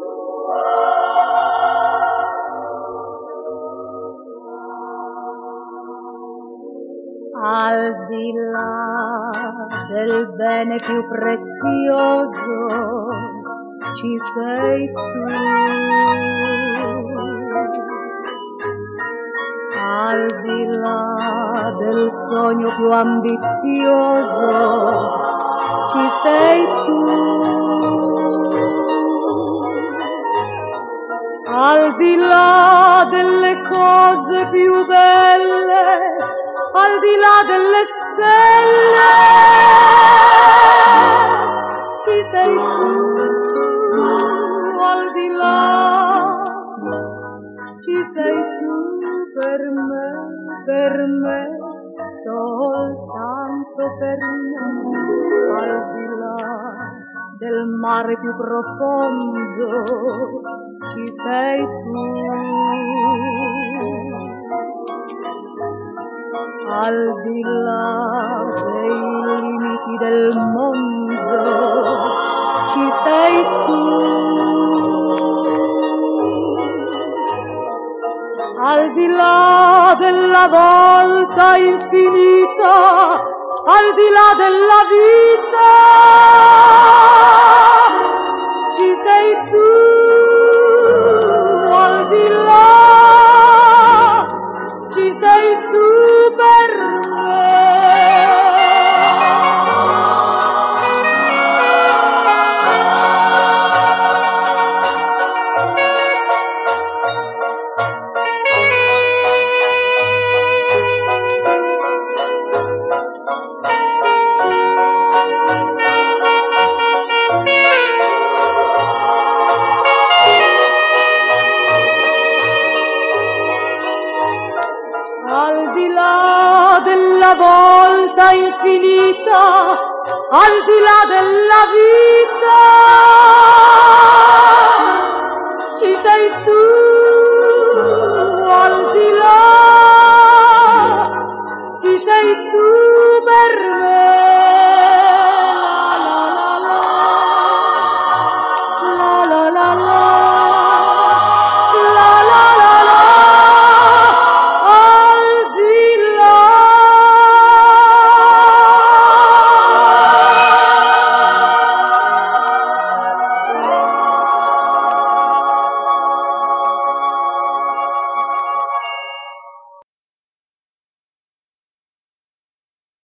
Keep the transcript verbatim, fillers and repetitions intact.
Al di là del bene più prezioso ci sei tu, al di là del sogno più ambizioso ci sei tu, al di là delle cose più belle, al di là delle stelle ci sei tu, al di là ci sei tu per me, per me, soltanto per me, al di là del mare più profondo ci sei tu, al di là dei limiti del mondo ci sei tu, al di là della volta infinita, al di là della vita ci sei tu, al di là ci sei tu per me. Al di là della volta infinita, al di là della vita ci sei tu, al di là ci sei tu per